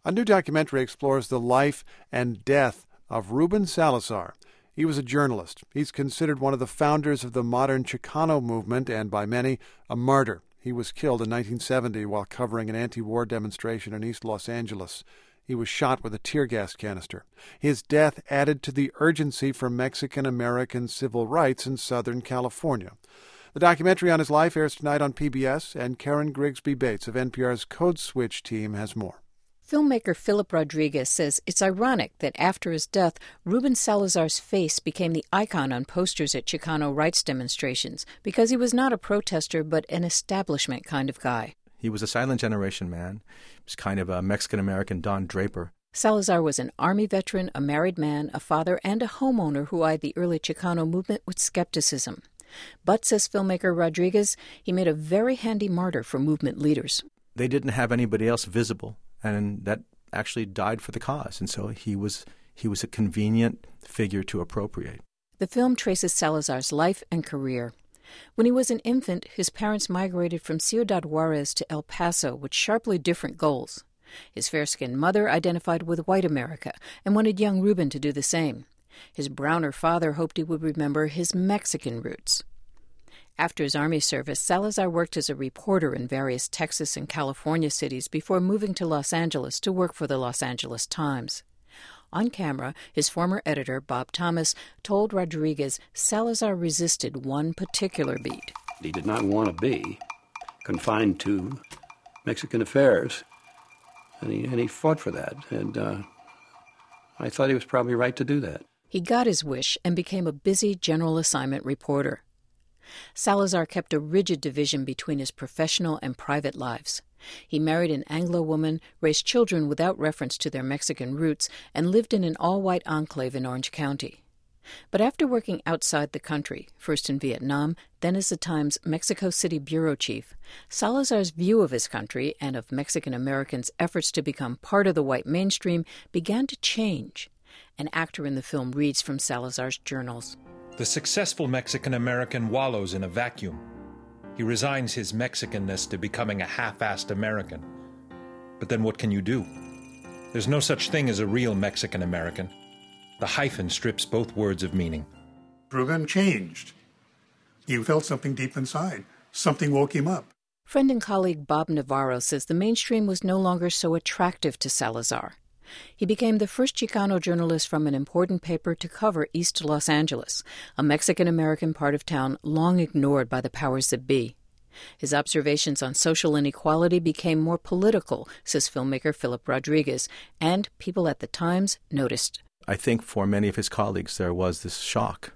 A new documentary explores the life and death of Ruben Salazar. He was a journalist. He's considered one of the founders of the modern Chicano movement and, by many, a martyr. He was killed in 1970 while covering an anti-war demonstration in East Los Angeles. He was shot with a tear gas canister. His death added to the urgency for Mexican-American civil rights in Southern California. The documentary on his life airs tonight on PBS, and Karen Grigsby Bates of NPR's Code Switch team has more. Filmmaker Philip Rodriguez says it's ironic that after his death, Ruben Salazar's face became the icon on posters at Chicano rights demonstrations because he was not a protester but an establishment kind of guy. He was a silent generation man. He was kind of a Mexican-American Don Draper. Salazar was an Army veteran, a married man, a father, and a homeowner who eyed the early Chicano movement with skepticism. But, says filmmaker Rodriguez, he made a very handy martyr for movement leaders. They didn't have anybody else visible, and that actually died for the cause. And so he was a convenient figure to appropriate. The film traces Salazar's life and career. When he was an infant, his parents migrated from Ciudad Juarez to El Paso with sharply different goals. His fair-skinned mother identified with white America and wanted young Ruben to do the same. His browner father hoped he would remember his Mexican roots. After his Army service, Salazar worked as a reporter in various Texas and California cities before moving to Los Angeles to work for the Los Angeles Times. On camera, his former editor, Bob Thomas, told Rodriguez Salazar resisted one particular beat. He did not want to be confined to Mexican affairs, and he fought for that, and I thought he was probably right to do that. He got his wish and became a busy general assignment reporter. Salazar kept a rigid division between his professional and private lives. He married an Anglo woman, raised children without reference to their Mexican roots, and lived in an all-white enclave in Orange County. But after working outside the country, first in Vietnam, then as the Times' Mexico City bureau chief, Salazar's view of his country and of Mexican Americans' efforts to become part of the white mainstream began to change. An actor in the film reads from Salazar's journals. The successful Mexican American wallows in a vacuum. He resigns his Mexicanness to becoming a half-assed American. But then what can you do? There's no such thing as a real Mexican American. The hyphen strips both words of meaning. Ruben changed. He felt something deep inside. Something woke him up. Friend and colleague Bob Navarro says the mainstream was no longer so attractive to Salazar. He became the first Chicano journalist from an important paper to cover East Los Angeles, a Mexican-American part of town long ignored by the powers that be. His observations on social inequality became more political, says filmmaker Philip Rodriguez, and people at the Times noticed. I think for many of his colleagues there was this shock.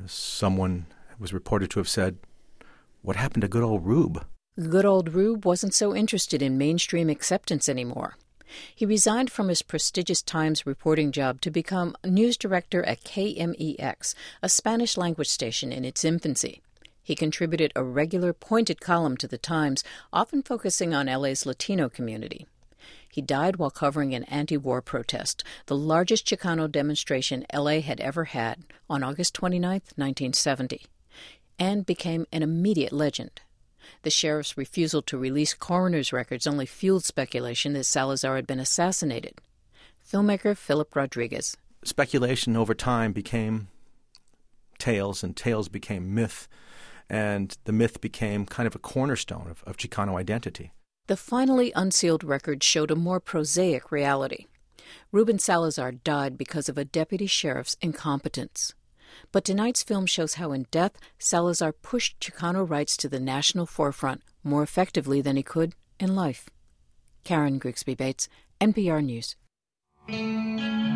Someone was reported to have said, "What happened to good old Rube?" Good old Rube wasn't so interested in mainstream acceptance anymore. He resigned from his prestigious Times reporting job to become news director at KMEX, a Spanish-language station in its infancy. He contributed a regular pointed column to the Times, often focusing on LA's Latino community. He died while covering an anti-war protest, the largest Chicano demonstration LA had ever had, on August 29, 1970, and became an immediate legend. The sheriff's refusal to release coroner's records only fueled speculation that Salazar had been assassinated. Filmmaker Philip Rodriguez. Speculation over time became tales, and tales became myth, and the myth became kind of a cornerstone of Chicano identity. The finally unsealed record showed a more prosaic reality. Ruben Salazar died because of a deputy sheriff's incompetence. But tonight's film shows how in death, Salazar pushed Chicano rights to the national forefront more effectively than he could in life. Karen Grigsby Bates, NPR News.